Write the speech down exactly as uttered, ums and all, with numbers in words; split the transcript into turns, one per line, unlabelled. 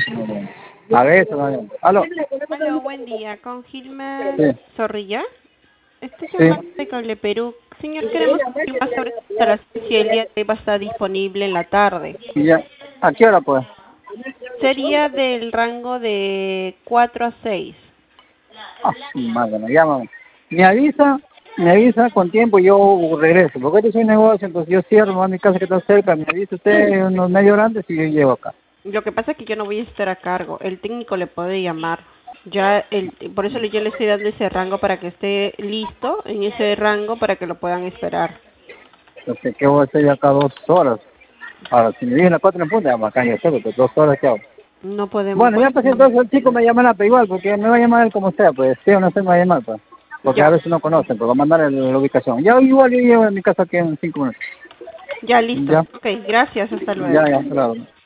A ver, eso, no. Aló.
Hola, buen día. Con Gilma
Sí.
Zorrilla. Estoy
Sí.
llamando de Cable Perú. Señor, queremos confirmar sobre esta instalación si el día de hoy va a estar disponible en la tarde.
Y ya. ¿A qué hora, pues?
Sería del rango de cuatro a seis.
Ah, madre, me llama. Me avisa, me avisa con tiempo y yo regreso. Porque este es un negocio, entonces yo cierro a mi casa que está cerca. Me avisa usted unos media hora antes y yo llego acá.
Lo que pasa es que yo no voy a estar a cargo. El técnico le puede llamar. Ya el, por eso le- yo le estoy dando ese rango para que esté listo en ese rango para que lo puedan esperar.
Entonces, ¿qué voy a hacer ya acá dos horas? Ahora, si me dicen las cuatro en punto, ya bacán, ya sé, porque dos horas, ¿qué hago?
No podemos.
Bueno, ya pues entonces el chico me llamará, pero igual, porque me va a llamar él como sea, pues, sí o no sé, me va a llamar, pues. Porque a
Ya,
veces no conocen, pues va a mandar el- la ubicación. Ya igual yo llego a mi casa aquí en cinco minutos.
ya listo.
Ya,
Ok, gracias. Hasta luego.
ya, ya, claro.